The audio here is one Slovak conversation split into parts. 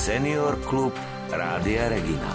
Senior klub Rádia Regina.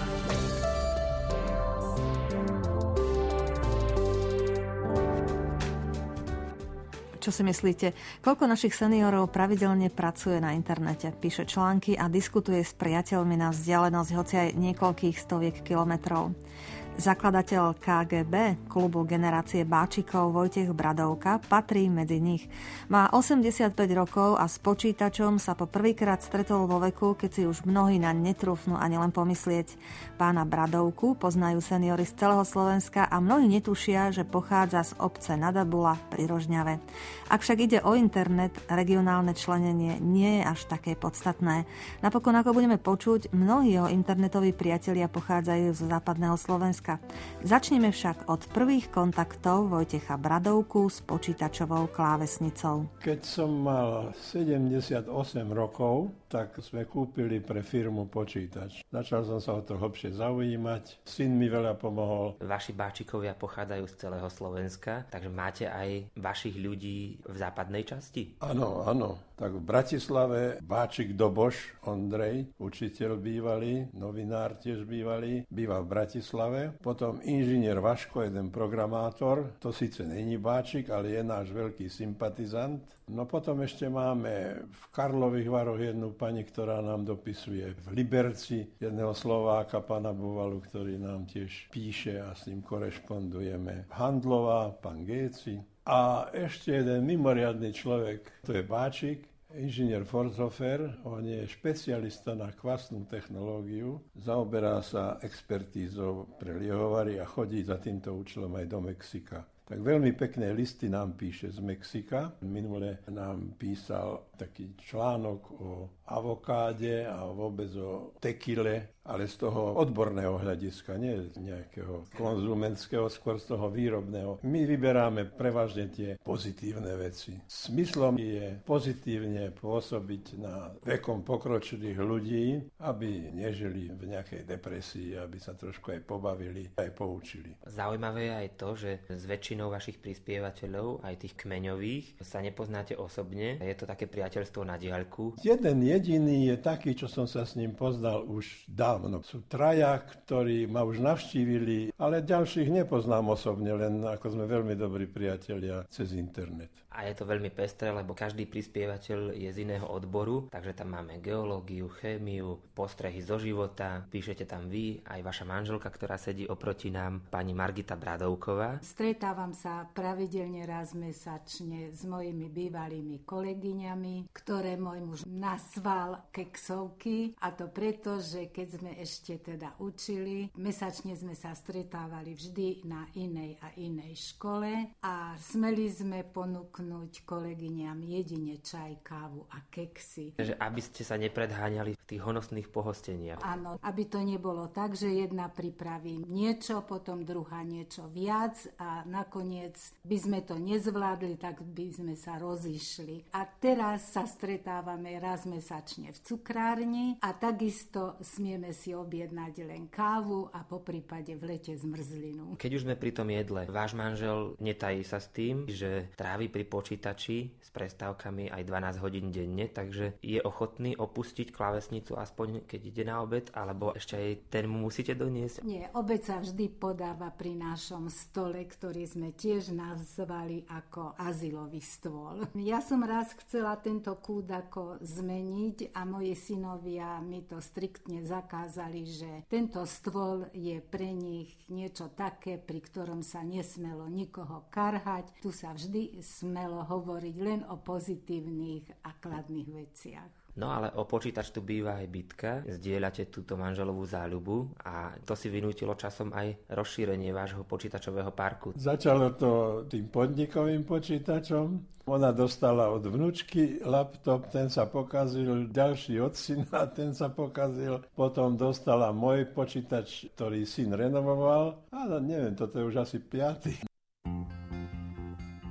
Čo si myslíte? Koľko našich seniorov pravidelne pracuje na internete, píše články a diskutuje s priateľmi na vzdialenosť hoci aj niekoľkých stoviek kilometrov? Zakladateľ KGB, klubu generácie Báčikov Vojtech Bradovka, patrí medzi nich. Má 85 rokov a s počítačom sa po prvýkrát stretol vo veku, keď si už mnohí naň netrúfnú ani len pomyslieť. Pána Bradovku poznajú seniori z celého Slovenska a mnohí netušia, že pochádza z obce Nadabula pri Rožňave. Ak však ide o internet, regionálne členenie nie je až také podstatné. Napokon, ako budeme počuť, mnohí jeho internetoví priatelia pochádzajú zo západného Slovenska. Začneme však od prvých kontaktov Vojtecha Bradovku s počítačovou klávesnicou. Keď som mal 78 rokov, tak sme kúpili pre firmu počítač. Začal som sa o to hlbšie zaujímať. Syn mi veľa pomohol. Vaši Báčikovia pochádzajú z celého Slovenska, takže máte aj vašich ľudí v západnej časti? Áno, áno. Tak v Bratislave Báčik Doboš, Ondrej, učiteľ bývalý, novinár tiež bývalý, býva v Bratislave. Potom inžinier Vaško, jeden programátor, to síce není Báčik, ale je náš veľký sympatizant. No potom ešte máme v Karlových Varoch jednu pani, ktorá nám dopisuje, v Liberci jedného Slováka, pana Buvalu, ktorý nám tiež píše a s ním korešpondujeme. Handlová, pán Géci. A ešte jeden mimoriadny človek, to je Báčik, inžinier Forshofer, on je špecialista na kvasnú technológiu, zaoberá sa expertízou pre liehovary a chodí za týmto účelom aj do Mexika. Tak veľmi pekné listy nám píše z Mexika. Minule nám písal taký článok o avokáde a vôbec o tekile, ale z toho odborného hľadiska, nie z nejakého konzumentského, skôr z toho výrobného. My vyberáme prevažne tie pozitívne veci. Smyslom je pozitívne pôsobiť na vekom pokročilých ľudí, aby nežili v nejakej depresii, aby sa trošku aj pobavili, aj poučili. Zaujímavé je aj to, že s väčšinou vašich prispievateľov, aj tých kmeňových, sa nepoznáte osobne. Je to také priateľstvo na diaľku. Jeden jediný je taký, čo som sa s ním poznal už dávno. Sú traja, ktorí ma už navštívili, ale ďalších nepoznám osobne, len ako sme veľmi dobrí priatelia cez internet. A je to veľmi pestré, lebo každý prispievateľ je z iného odboru, takže tam máme geológiu, chémiu, postrehy zo života. Píšete tam vy, aj vaša manželka, ktorá sedí oproti nám, pani Margita Bradovková. Stretávam sa pravidelne raz mesačne s mojimi bývalými kolegyňami, ktoré môj muž nazval keksovky, a to preto, že keď sme ešte teda učili, mesačne sme sa stretávali vždy na inej a inej škole a smeli sme ponúknuť kolegyňam jedine čaj, kávu a keksy. Takže aby ste sa nepredháňali v tých honosných pohosteniach. Áno, aby to nebolo tak, že jedna pripraví niečo, potom druhá niečo viac a nakoniec by sme to nezvládli, tak by sme sa rozišli. A teraz sa stretávame raz mesačne v cukrárni a takisto smieme si objednať len kávu a poprípade v lete zmrzlinu. Keď už sme pri tom jedle, váš manžel netají sa s tým, že trávi pri počítači s prestávkami aj 12 hodín denne, takže je ochotný opustiť klávesnicu aspoň keď ide na obed, alebo ešte aj ten mu musíte doniesť? Nie, obed sa vždy podáva pri našom stole, ktorý sme tiež nazvali ako azylový stôl. Ja som raz chcela tento kút ako zmeniť a moji synovia mi to striktne zakázali, že tento stôl je pre nich niečo také, pri ktorom sa nesmelo nikoho karhať. Tu sa vždy smelo hovoriť len o pozitívnych a kladných veciach. No ale o počítač tu býva aj bitka, zdieľate túto manželovú záľubu a to si vynútilo časom aj rozšírenie vášho počítačového parku. Začalo to tým podnikovým počítačom. Ona dostala od vnučky laptop, ten sa pokazil, ďalší od syna, ten sa pokazil. Potom dostala môj počítač, ktorý syn renovoval. A neviem, toto je už asi 5.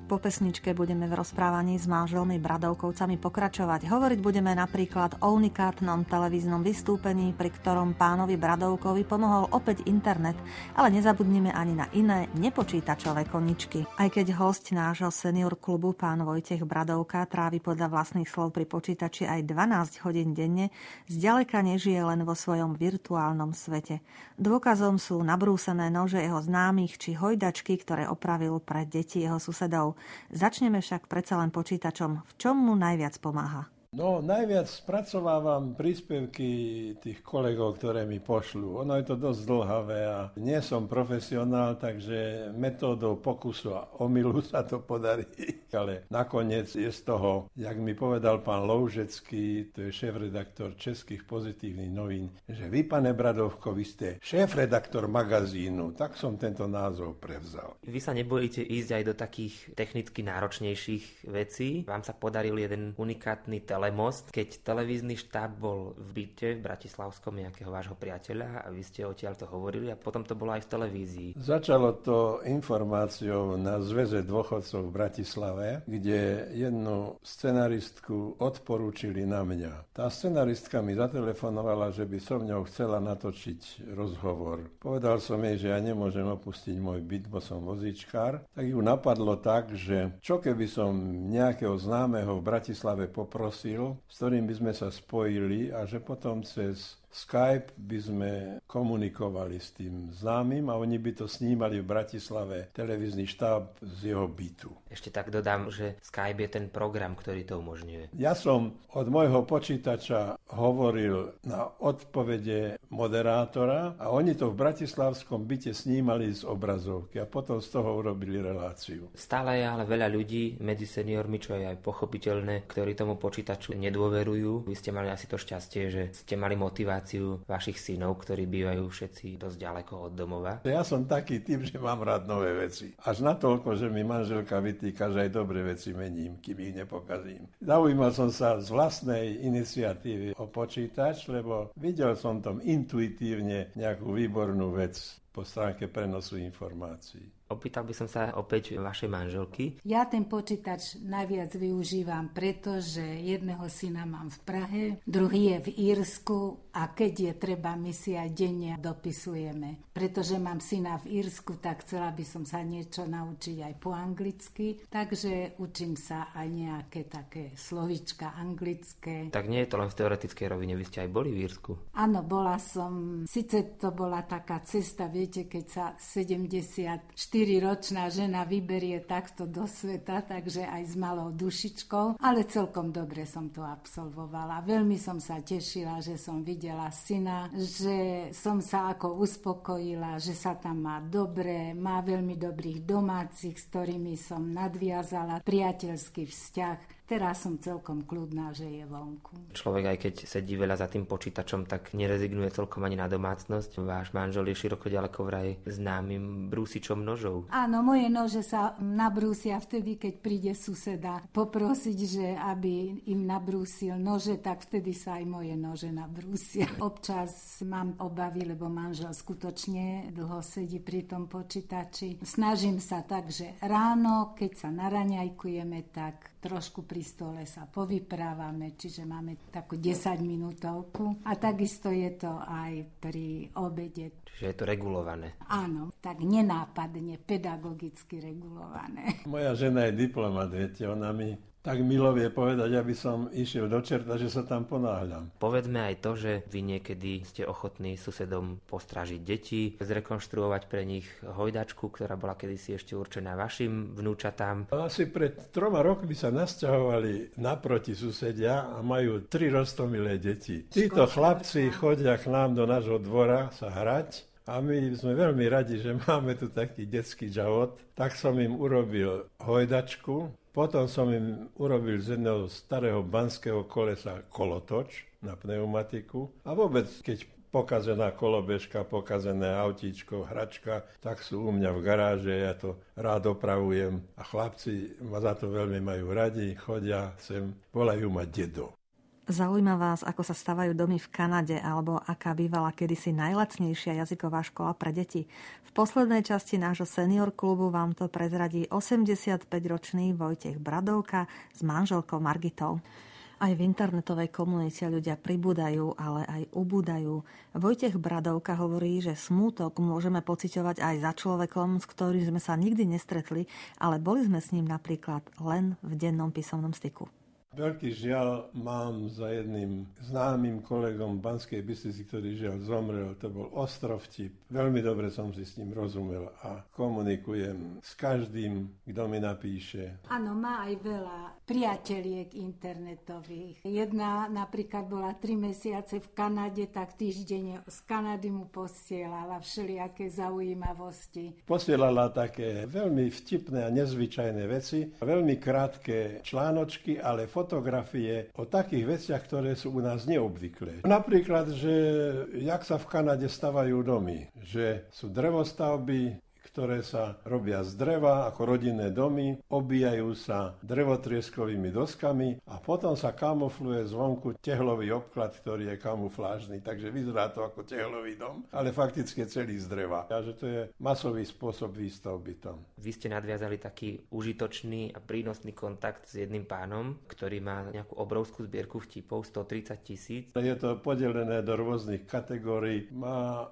Po pesničke budeme v rozprávaní s manželmi Bradovkovcami pokračovať. Hovoriť budeme napríklad o unikátnom televíznom vystúpení, pri ktorom pánovi Bradovkovi pomohol opäť internet, ale nezabudnime ani na iné nepočítačové koničky. Aj keď hosť nášho senior klubu, pán Vojtech Bradovka, trávi podľa vlastných slov pri počítači aj 12 hodín denne, zďaleka nežije len vo svojom virtuálnom svete. Dôkazom sú nabrúsené nože jeho známych či hojdačky, ktoré opravil pre deti jeho susedov. Začneme však predsa len počítačom. V čom mu najviac pomáha? No, najviac spracovávam príspevky tých kolegov, ktoré mi pošlú. Ono je to dosť dlhavé a nie som profesionál, takže metódou pokusu a omylu sa to podarí. Ale nakoniec je z toho, jak mi povedal pán Loužecký, to je šéf-redaktor Českých pozitívnych novín, že vy, pane Bradovko, vy ste šéf-redaktor magazínu, tak som tento názov prevzal. Vy sa nebojíte ísť aj do takých technicky náročnejších vecí? Vám sa podaril jeden unikátny telemost, keď televízny štáb bol v byte v Bratislavskom nejakého vášho priateľa a vy ste odtiaľ to hovorili a potom to bolo aj v televízii. Začalo to informáciou na Zväze dôchodcov v Bratislave, kde jednu scenaristku odporúčili na mňa. Tá scenaristka mi zatelefonovala, že by som ňou chcela natočiť rozhovor. Povedal som jej, že ja nemôžem opustiť môj byt, bo som vozíčkár. Tak ju napadlo tak, že čo keby som nejakého známeho v Bratislave poprosil, s ktorým by sme sa spojili a že potom cez Skype by sme komunikovali s tým známym a oni by to snímali v Bratislave, televízny štáb z jeho bytu. Ešte tak dodám, že Skype je ten program, ktorý to umožňuje. Ja som od môjho počítača hovoril na odpovede moderátora a oni to v bratislavskom byte snímali z obrazovky a potom z toho urobili reláciu. Stále je ale veľa ľudí medzi seniormi, čo je aj pochopiteľné, ktorí tomu počítaču nedôverujú. Vy ste mali asi to šťastie, že ste mali motiváciu vašich synov, ktorí bývajú všetci dosť ďaleko od domova. Ja som taký typ, že mám rád nové veci. Až natoľko, že mi manželka vytýka, že aj dobré veci mením, kým ich nepokazím. Zaujímal som sa z vlastnej iniciatívy o počítač, lebo videl som tam intuitívne nejakú výbornú vec po stránke prenosu informácií. Opýtal by som sa opäť vašej manželky. Ja ten počítač najviac využívam, pretože jedného syna mám v Prahe, druhý je v Írsku a keď je treba, my si aj denne dopisujeme. Pretože mám syna v Írsku, tak chcela by som sa niečo naučiť aj po anglicky, takže učím sa aj nejaké také slovíčka anglické. Tak nie je to len v teoretickej rovine, vy ste aj boli v Írsku. Áno, bola som, síce to bola taká cesta, viete, keď sa 74-ročná žena vyberie takto do sveta, takže aj s malou dušičkou, ale celkom dobre som to absolvovala. Veľmi som sa tešila, že som videla syna, že som sa ako uspokojila, že sa tam má dobre, má veľmi dobrých domácich, s ktorými som nadviazala priateľský vzťah. Teraz som celkom kľudná, že je vonku. Človek, aj keď sedí veľa za tým počítačom, tak nerezignuje celkom ani na domácnosť. Váš manžel je široko ďaleko vraj známym brúsičom nožov. Áno, moje nože sa nabrúsia vtedy, keď príde suseda poprosiť, že aby im nabrúsil nože, tak vtedy sa aj moje nože nabrúsia. Občas mám obavy, lebo manžel skutočne dlho sedí pri tom počítači. Snažím sa tak, že ráno, keď sa naraňajkujeme, tak trošku pri stole sa povyprávame, čiže máme takú 10-minútovku a takisto je to aj pri obede. Čiže je to regulované. Áno, tak nenápadne, pedagogicky regulované. Moja žena je diplomat, viete, ona mi tak milo vie povedať, aby som išiel do čerta, že sa tam ponáhľam. Povedzme aj to, že vy niekedy ste ochotní susedom postrážiť deti, zrekonštruovať pre nich hojdačku, ktorá bola kedysi ešte určená vašim vnúčatám. Asi pred 3 rokmi sa nasťahovali naproti susedia a majú 3 roztomilé deti. Títo chlapci chodia k nám do nášho dvora sa hrať. A my sme veľmi radi, že máme tu taký detský džavot. Tak som im urobil hojdačku, potom som im urobil z jedného starého banského kolesa kolotoč na pneumatiku. A vôbec, keď pokazená kolobežka, pokazené autíčko, hračka, tak sú u mňa v garáže, ja to rád opravujem. A chlapci ma za to veľmi majú radi, chodia sem, volajú ma dedo. Zaujíma vás, ako sa stavajú domy v Kanade alebo aká bývala kedysi najlacnejšia jazyková škola pre deti? V poslednej časti nášho senior klubu vám to prezradí 85-ročný Vojtech Bradovka s manželkou Margitou. Aj v internetovej komunite ľudia pribúdajú, ale aj ubúdajú. Vojtech Bradovka hovorí, že smútok môžeme pociťovať aj za človekom, s ktorým sme sa nikdy nestretli, ale boli sme s ním napríklad len v dennom písomnom styku. Veľký žiaľ mám za jedným známym kolegom v Banskej Bystrici, ktorý žiaľ zomrel. To bol Ostrovtip. Veľmi dobre som si s ním rozumel a komunikujem s každým, kto mi napíše. Áno, má aj veľa priateliek internetových. Jedna napríklad bola 3 mesiace v Kanade, tak týždenne z Kanady mu posielala všelijaké zaujímavosti. Posielala také veľmi vtipné a nezvyčajné veci, veľmi krátke článočky, ale fotografie o takých veciach, ktoré sú u nás neobvyklé. Napríklad, že jak sa v Kanade stavajú domy, že sú drevostavby, ktoré sa robia z dreva ako rodinné domy, obíjajú sa drevotrieskovými doskami a potom sa kamufluje zvonku tehlový obklad, ktorý je kamuflážny. Takže vyzerá to ako tehlový dom, ale fakticky celý z dreva. A že to je masový spôsob výstavby tam. Vy ste nadviazali taký užitočný a prínosný kontakt s jedným pánom, ktorý má nejakú obrovskú zbierku vtipov, 130 000. Je to podelené do rôznych kategórií. Má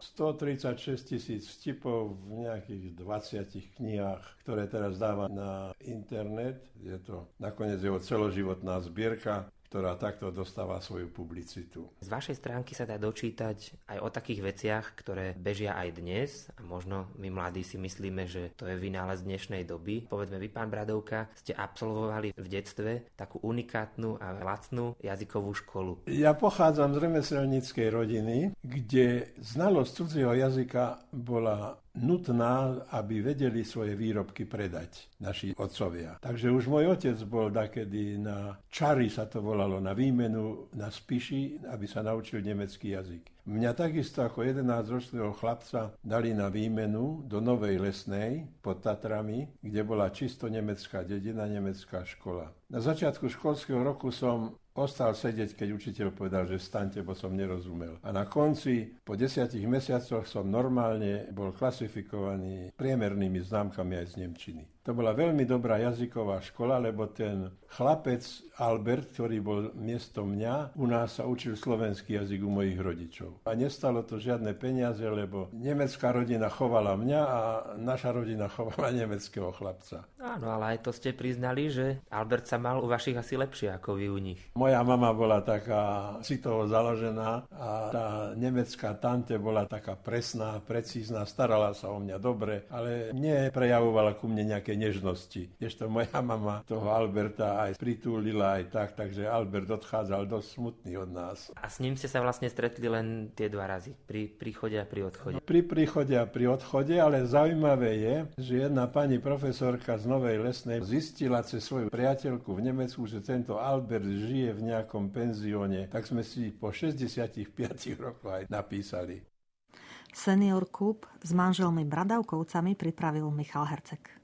136 000 vtipov v nejakých 20 knihách, ktoré teraz dáva na internet. Je to nakoniec jeho celoživotná zbierka, ktorá takto dostáva svoju publicitu. Z vašej stránky sa dá dočítať aj o takých veciach, ktoré bežia aj dnes a možno my mladí si myslíme, že to je vynález dnešnej doby. Povedzme vy, pán Bradovka, ste absolvovali v detstve takú unikátnu a lacnú jazykovú školu. Ja pochádzam z remeselníckej rodiny, kde znalosť cudzieho jazyka bola nutná, aby vedeli svoje výrobky predať naši otcovia. Takže už môj otec bol dakedy na čary, sa to volalo, na výmenu na Spiši, aby sa naučil nemecký jazyk. Mňa takisto ako 11-ročného chlapca dali na výmenu do Novej Lesnej pod Tatrami, kde bola čisto nemecká dedina, nemecká škola. Na začiatku školského roku som ostal sedieť, keď učiteľ povedal, že vstaňte, bo som nerozumel. A na konci, po 10 mesiacoch som normálne bol klasifikovaný priemernými známkami aj z nemčiny. To bola veľmi dobrá jazyková škola, lebo ten chlapec Albert, ktorý bol miesto mňa, u nás sa učil slovenský jazyk u mojich rodičov. A nestalo to žiadne peniaze, lebo nemecká rodina chovala mňa a naša rodina chovala nemeckého chlapca. Áno, ale aj to ste priznali, že Albert sa mal u vašich asi lepšie ako vy u nich. Moja mama bola taká citovo založená a tá nemecká tante bola taká presná, precízna, starala sa o mňa dobre, ale neprejavovala ku mne nejaké nežnosti. Ešte moja mama toho Alberta aj pritúlila aj tak, takže Albert odchádzal dosť smutný od nás. A s ním ste sa vlastne stretli len tie 2 razy, pri príchode a pri odchode? No, pri príchode a pri odchode, ale zaujímavé je, že jedna pani profesorka z Novej Lesnej zistila cez svoju priateľku v Nemecku, že tento Albert žije v nejakom penzióne, tak sme si po 65 rokoch aj napísali. Senior klub s manželmi Bradavkovcami pripravil Michal Herceg.